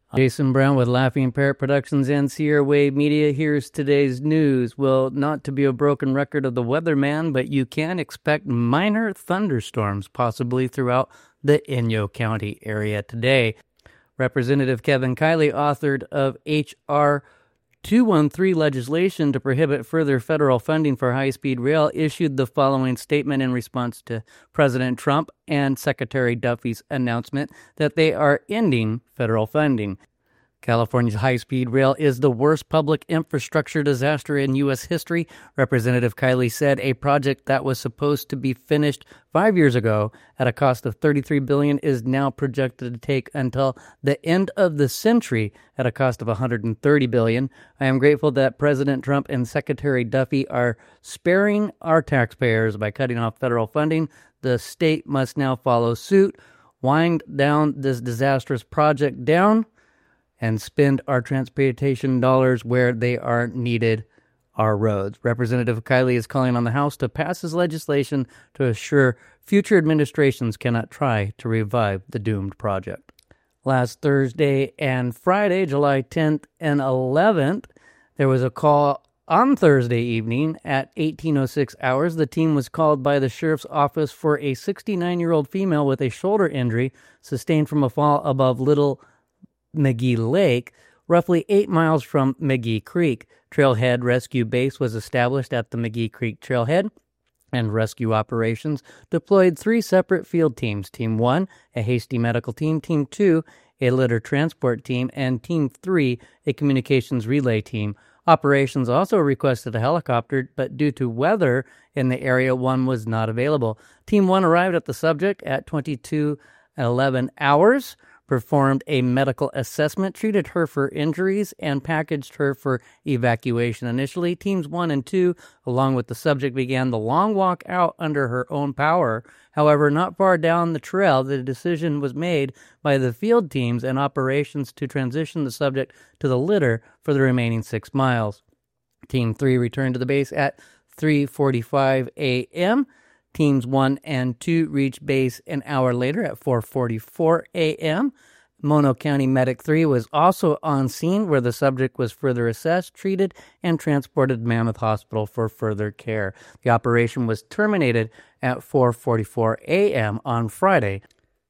Jason Brown with Laughing Parrot Productions and Sierra Wave Media. Here's today's news. Well, not to be a broken record of the weatherman, but you can expect minor thunderstorms possibly throughout the Inyo County area today. Representative Kevin Kiley, authored of H.R. 213 legislation to prohibit further federal funding for high-speed rail, issued the following statement in response to President Trump and Secretary Duffy's announcement that they are ending federal funding. California's high-speed rail is the worst public infrastructure disaster in U.S. history, Representative Kiley said. A project that was supposed to be finished 5 years ago at a cost of $33 billion is now projected to take until the end of the century at a cost of $130 billion. I am grateful that President Trump and Secretary Duffy are sparing our taxpayers by cutting off federal funding. The state must now follow suit, wind down this disastrous project down, and spend our transportation dollars where they are needed, our roads. Representative Kiley is calling on the House to pass his legislation to assure future administrations cannot try to revive the doomed project. Last Thursday and Friday, July 10th and 11th, there was a call on Thursday evening at 18:06 hours. The team was called by the sheriff's office for a 69-year-old female with a shoulder injury sustained from a fall above Little McGee Lake, roughly 8 miles from McGee Creek. Trailhead Rescue Base was established at the McGee Creek Trailhead, and rescue operations deployed 3 separate field teams. Team 1, a hasty medical team. Team 2, a litter transport team. And Team 3, a communications relay team. Operations also requested a helicopter, but due to weather in the area, one was not available. Team 1 arrived at the subject at 22:11 hours, performed a medical assessment, treated her for injuries, and packaged her for evacuation. Initially, Teams 1 and 2, along with the subject, began the long walk out under her own power. However, not far down the trail, the decision was made by the field teams and operations to transition the subject to the litter for the remaining 6 miles. Team 3 returned to the base at 3:45 a.m., Teams 1 and 2 reached base an hour later at 4:44 a.m. Mono County Medic 3 was also on scene, where the subject was further assessed, treated, and transported to Mammoth Hospital for further care. The operation was terminated at 4:44 a.m. on Friday,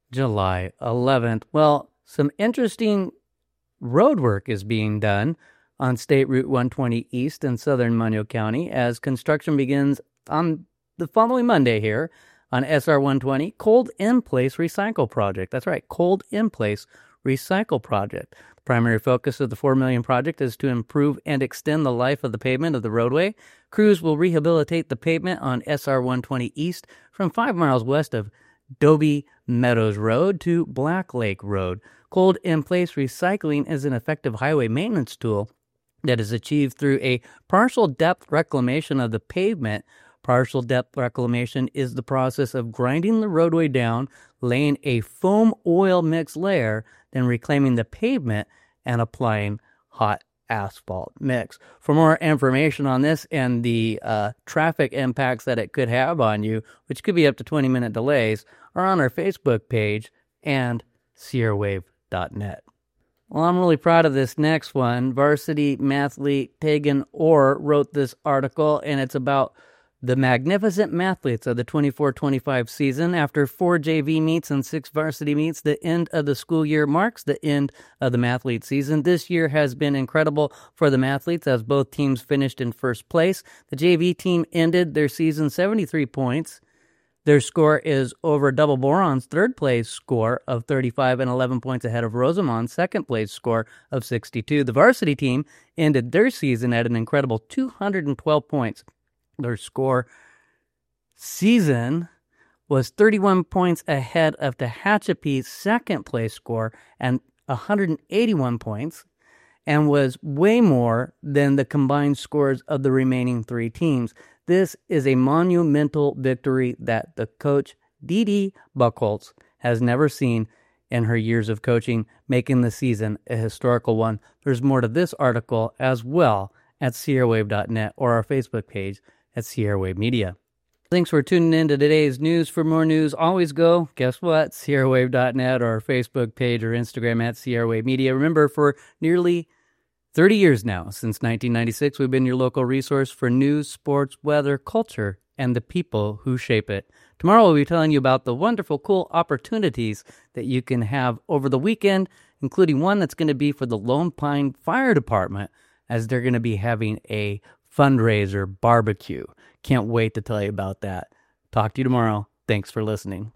July 11th. Well, some interesting road work is being done on State Route 120 East in southern Mono County as construction begins on the following Monday here on SR 120, Cold In Place Recycle Project. That's right, Cold In Place Recycle Project. The primary focus of the $4 million project is to improve and extend the life of the pavement of the roadway. Crews will rehabilitate the pavement on SR 120 East from 5 miles west of Dobie Meadows Road to Black Lake Road. Cold In Place Recycling is an effective highway maintenance tool that is achieved through a partial depth reclamation of the pavement. Partial depth reclamation is the process of grinding the roadway down, laying a foam oil mix layer, then reclaiming the pavement and applying hot asphalt mix. For more information on this and the traffic impacts that it could have on you, which could be up to 20-minute delays, are on our Facebook page and SierraWave.net. Well, I'm really proud of this next one. Varsity mathlete Tegan Orr wrote this article, and it's about the magnificent mathletes of the 24-25 season. After 4 JV meets and 6 varsity meets, the end of the school year marks the end of the mathlete season. This year has been incredible for the mathletes as both teams finished in first place. The JV team ended their season 73 points. Their score is over Double Boron's third place score of 35 and 11 points ahead of Rosamond's second place score of 62. The varsity team ended their season at an incredible 212 points. Their score season was 31 points ahead of Tehachapi's second place score and 181 points, and was way more than the combined scores of the remaining 3 teams. This is a monumental victory that the coach, Dee Dee Buchholz, has never seen in her years of coaching, making the season a historical one. There's more to this article as well at SierraWave.net or our Facebook page at Sierra Wave Media. Thanks for tuning in to today's news. For more news, always go, guess what, SierraWave.net or our Facebook page or Instagram at Sierra Wave Media. Remember, for nearly 30 years now, since 1996, we've been your local resource for news, sports, weather, culture, and the people who shape it. Tomorrow we'll be telling you about the wonderful, cool opportunities that you can have over the weekend, including one that's going to be for the Lone Pine Fire Department, as they're going to be having a fundraiser barbecue. Can't wait to tell you about that. Talk to you tomorrow. Thanks for listening.